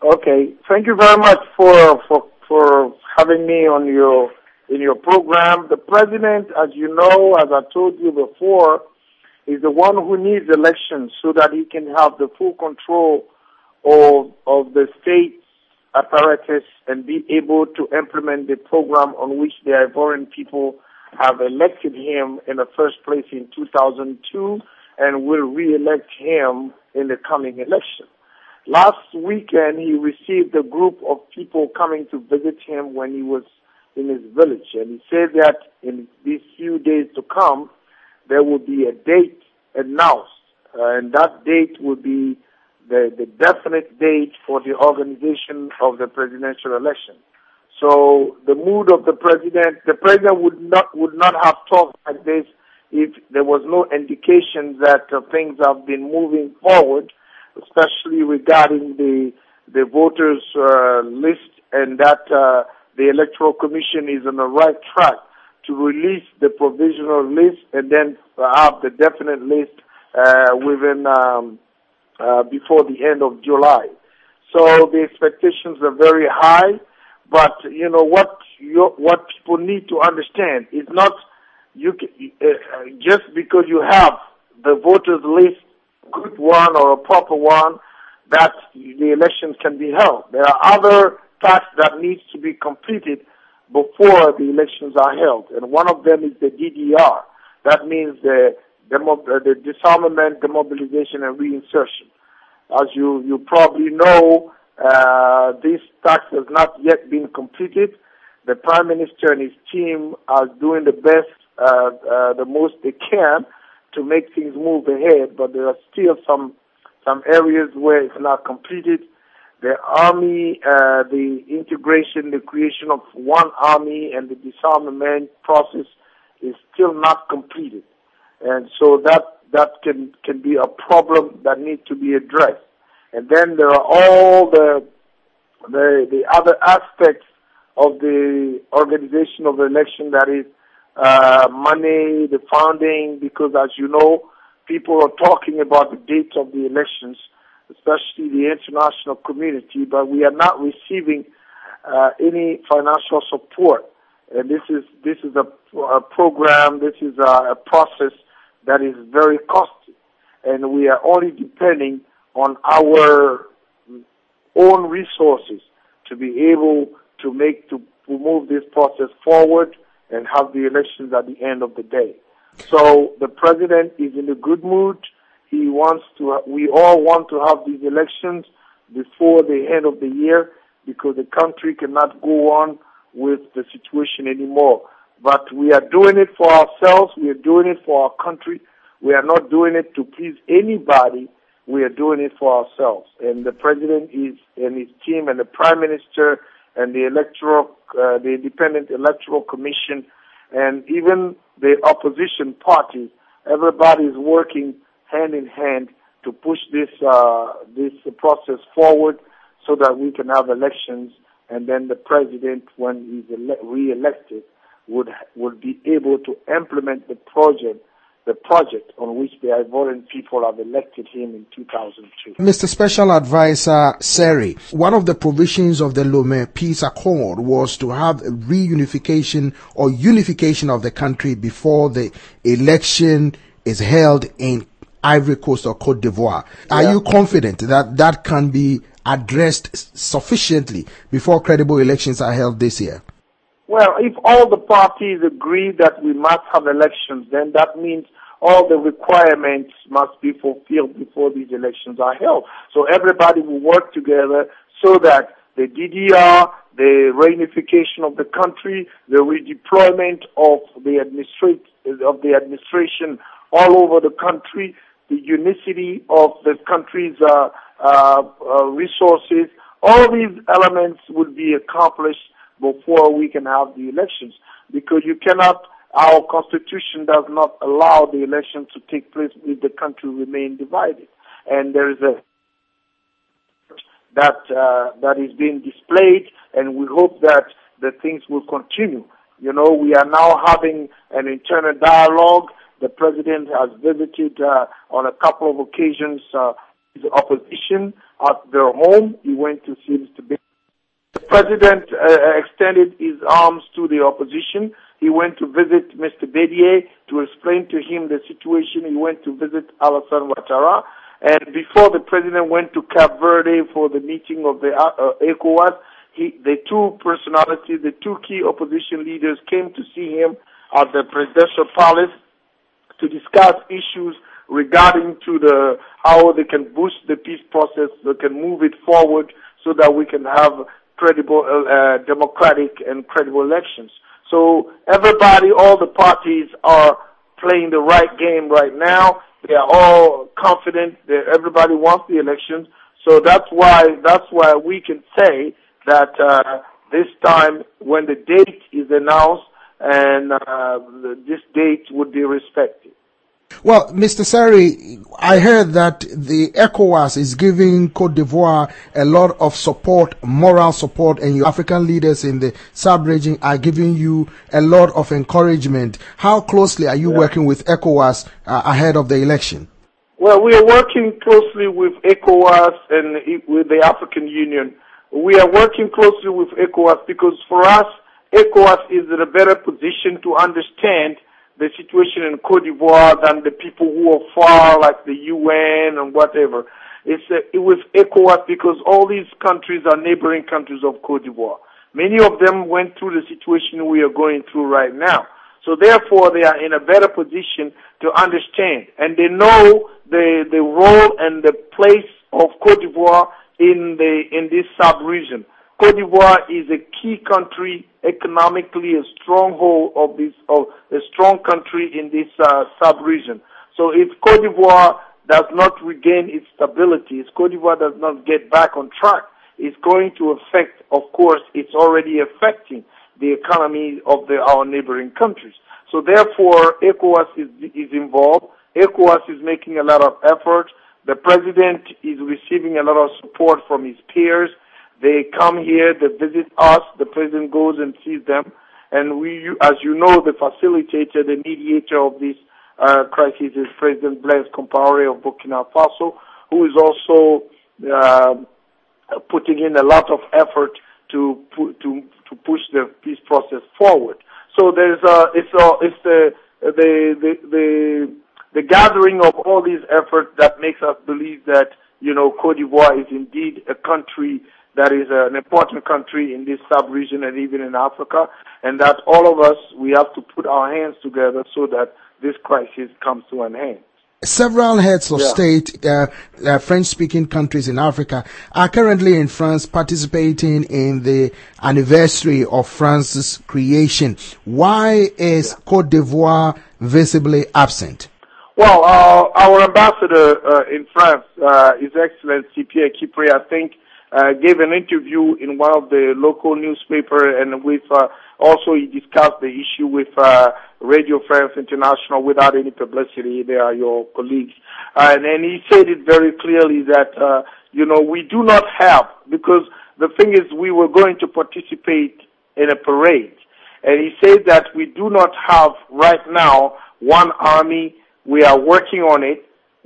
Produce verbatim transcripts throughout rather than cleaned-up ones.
Okay. Thank you very much for for for having me on your in your program. The president, as you know, as I told you before, is the one who needs elections so that he can have the full control of of the state apparatus and be able to implement the program on which the Ivorian people have elected him in the first place in two thousand two and will re-elect him in the coming election. Last weekend, he received a group of people coming to visit him when he was in his village, and he said that in these few days to come, there will be a date announced, uh, and that date will be the, the definite date for the organization of the presidential election. So the mood of the president, the president would not would not have talked like this if there was no indication that uh, things have been moving forward, especially regarding the the voters uh, list, and that uh, the Electoral Commission is on the right track to release the provisional list and then have the definite list uh, within um, uh, before the end of July. So the expectations are very high, but you know what you, what people need to understand is not you can, uh, just because you have the voters list, good one or a proper one, that the election can be held. There are other tasks that needs to be completed before the elections are held, and one of them is the D D R. That means the demo, the disarmament, demobilization, and reinsertion. As you you probably know, uh, this task has not yet been completed. The Prime Minister and his team are doing the best, uh, uh, the most they can to make things move ahead, but there are still some some areas where it's not completed. The army, uh, the integration, the creation of one army and the disarmament process is still not completed. And so that, that can, can be a problem that needs to be addressed. And then there are all the, the, the other aspects of the organization of the election, that is, uh, money, the funding, because as you know, people are talking about the dates of the elections, especially the international community, but we are not receiving uh, any financial support. And this is this is a, a program, this is a, a process that is very costly, and we are only depending on our own resources to be able to make to, to move this process forward and have the elections at the end of the day. So the president is in a good mood. He wants to, we all want to have these elections before the end of the year because the country cannot go on with the situation anymore. But we are doing it for ourselves. We are doing it for our country. We are not doing it to please anybody. We are doing it for ourselves. And the president is, and his team and the prime minister and the electoral, uh, the independent electoral commission and even the opposition parties, everybody is working hand in hand to push this uh, this process forward so that we can have elections, and then the president, when he's ele- re-elected, would would be able to implement the project the project on which the Ivorian people have elected him in two thousand two. Mister Special Advisor Seri, one of the provisions of the Lomé Peace Accord was to have a reunification or unification of the country before the election is held in Ivory Coast or Cote d'Ivoire. Are yeah. you confident that that can be addressed sufficiently before credible elections are held this year? Well, if all the parties agree that we must have elections, then that means all the requirements must be fulfilled before these elections are held. So everybody will work together so that the D D R, the reunification of the country, the redeployment of the administrat- of the administration all over the country, the unicity of the country's uh, uh, uh, resources, all these elements would be accomplished before we can have the elections, because you cannot, our constitution does not allow the election to take place if the country remain divided. And there is a that uh, that is being displayed, and we hope that the things will continue. You know, we are now having an internal dialogue. The president has visited uh, on a couple of occasions uh, the opposition at their home. He went to see Mister Bédié. The president uh, extended his arms to the opposition. He went to visit Mister Bédié to explain to him the situation. He went to visit Alassane Ouattara. And before the president went to Cape Verde for the meeting of the uh, ECOWAS, he, the two personalities, the two key opposition leaders came to see him at the presidential palace to discuss issues regarding to the how they can boost the peace process, they can move it forward so that we can have credible, uh, democratic and credible elections. So everybody, all the parties are playing the right game right now. They are all confident that everybody wants the elections. So that's why, that's why we can say that, uh, this time when the date is announced and, uh, this date would be respected. Well, Mister Seri, I heard that the ECOWAS is giving Côte d'Ivoire a lot of support, moral support, and your African leaders in the sub-region are giving you a lot of encouragement. How closely are you yeah. working with ECOWAS uh, ahead of the election? Well, we are working closely with ECOWAS and with the African Union. We are working closely with ECOWAS because for us, ECOWAS is in a better position to understand the situation in Côte d'Ivoire than the people who are far, like the U N and whatever. It's uh, it was ECOWAS because all these countries are neighboring countries of Côte d'Ivoire. Many of them went through the situation we are going through right now. So therefore, they are in a better position to understand, and they know the the role and the place of Côte d'Ivoire in the in this sub-region. Côte d'Ivoire is a key country, economically a stronghold of this, of a strong country in this uh, sub-region. So if Côte d'Ivoire does not regain its stability, if Côte d'Ivoire does not get back on track, it's going to affect, of course, it's already affecting the economy of the, our neighboring countries. So therefore, ECOWAS is, is involved. ECOWAS is making a lot of effort. The president is receiving a lot of support from his peers. They come here, they visit us, the president goes and sees them, and we, as you know, the facilitator, the mediator of this uh, crisis is President Blaise Compaoré of Burkina Faso, who is also uh, putting in a lot of effort to pu- to to push the peace process forward. So there's a, it's a, it's the the the the the gathering of all these efforts that makes us believe that, you know, Côte d'Ivoire is indeed a country that is an important country in this sub-region and even in Africa, and that all of us, we have to put our hands together so that this crisis comes to an end. Several heads of yeah. state, uh, uh, French-speaking countries in Africa, are currently in France participating in the anniversary of France's creation. Why is yeah. Côte d'Ivoire visibly absent? Well, uh, our ambassador uh, in France, uh, His Excellency Pierre Kipré, I think, Uh, gave an interview in one of the local newspaper, and with uh, also he discussed the issue with uh, Radio France International without any publicity. They are your colleagues, uh, and, and he said it very clearly that uh, you know we do not have, because the thing is we were going to participate in a parade, and he said that we do not have right now one army. We are working on it,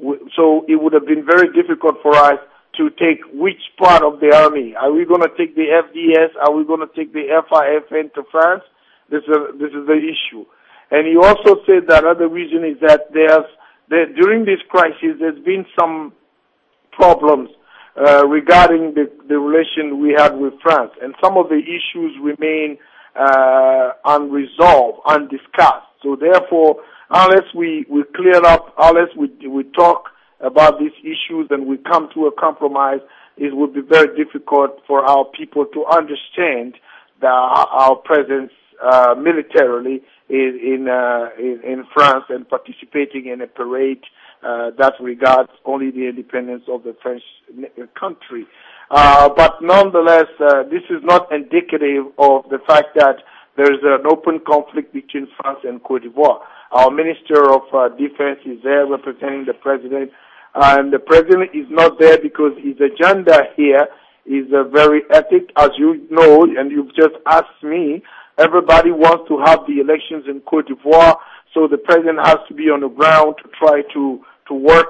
so it would have been very difficult for us to take which part of the army. Are we going to take the F D S? Are we going to take the F I F N to France? This is, this is the issue. And he also said that other reason is that there's, that during this crisis, there's been some problems uh, regarding the, the relation we had with France. And some of the issues remain uh, unresolved, undiscussed. So therefore, unless we, we clear up, unless we, we talk about these issues and we come to a compromise, it would be very difficult for our people to understand the, our presence uh, militarily in in, uh, in in France and participating in a parade uh, that regards only the independence of the French country. Uh, but nonetheless, uh, this is not indicative of the fact that there is an open conflict between France and Côte d'Ivoire. Our Minister of uh, Defense is there representing the President. And the president is not there because his agenda here is uh, very ethic, as you know, and you've just asked me. Everybody wants to have the elections in Côte d'Ivoire, so the president has to be on the ground to try to, to work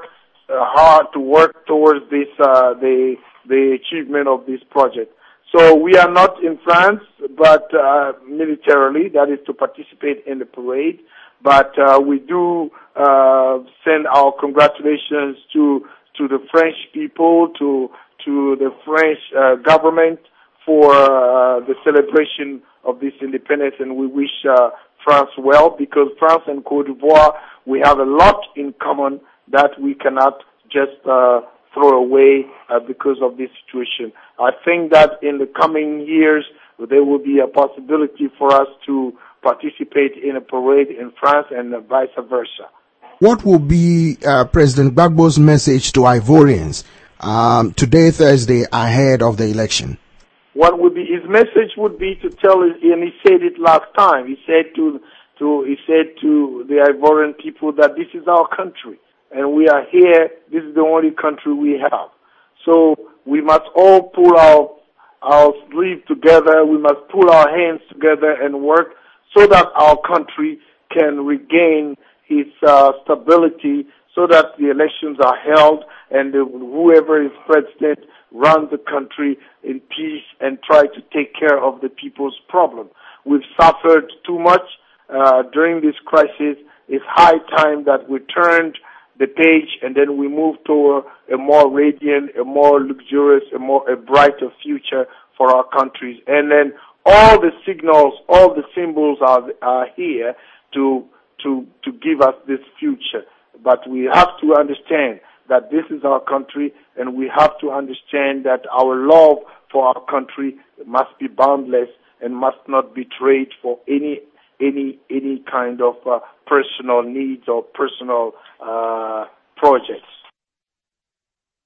uh, hard to work towards this, uh, the, the achievement of this project. So we are not in France, but uh, militarily, that is to participate in the parade. But uh, we do uh, send our congratulations to to the French people, to to the French uh, government for uh, the celebration of this independence, and we wish uh, France well, because France and Côte d'Ivoire, we have a lot in common that we cannot just uh, throw away uh, because of this situation. I think that in the coming years, there will be a possibility for us to participate in a parade in France and uh, vice versa. What will be uh, President Gbagbo's message to Ivorians um, today, Thursday, ahead of the election? What would be his message would be to tell, and he said it last time. He said to to he said to the Ivorian people that this is our country, and we are here. This is the only country we have. So we must all pull our our sleeves together. We must pull our hands together and work so that our country can regain its uh, stability, so that the elections are held and the, whoever is president runs the country in peace and try to take care of the people's problem. We've suffered too much uh, during this crisis. It's high time that we turned the page and then we move toward a more radiant, a more luxurious, a more a brighter future for our countries. And then all the signals, all the symbols are are here to to to give us this future. But we have to understand that this is our country, and we have to understand that our love for our country must be boundless and must not be traded for any any any kind of uh, personal needs or personal uh, projects.